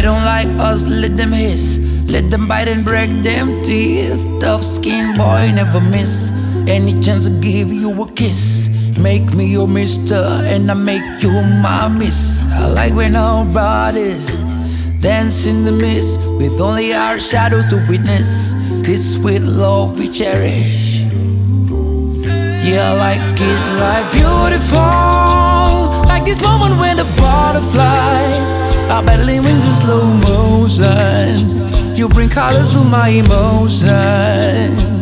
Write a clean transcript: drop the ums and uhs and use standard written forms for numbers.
don't like us, let them hiss. Let them bite and break them teeth. Tough skin boy, never miss any chance to give you a kiss. Make me your mister and I make you my miss. I like when our bodies dance in the mist, with only our shadows to witness this sweet love we cherish. Yeah, I like it like beautiful, like this moment when the butterflies are battling wings in slow motion. You bring colors to my emotion.